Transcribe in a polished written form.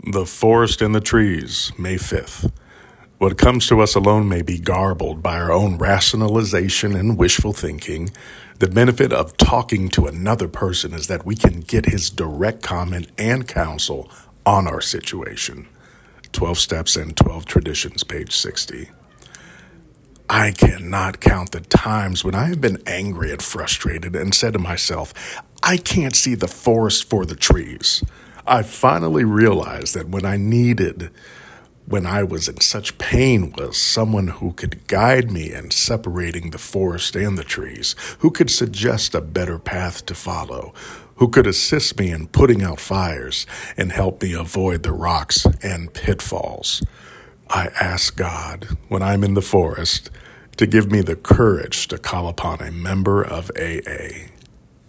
The Forest and the Trees, May 5th. What comes to us alone may be garbled by our own rationalization and wishful thinking. The benefit of talking to another person is that we can get his direct comment and counsel on our situation. 12 Steps and 12 Traditions, page 60. I cannot count the times when I have been angry and frustrated and said to myself, I can't see the forest for the trees. I finally realized that when I was in such pain, was someone who could guide me in separating the forest and the trees, who could suggest a better path to follow, who could assist me in putting out fires and help me avoid the rocks and pitfalls. I ask God, when I'm in the forest, to give me the courage to call upon a member of AA.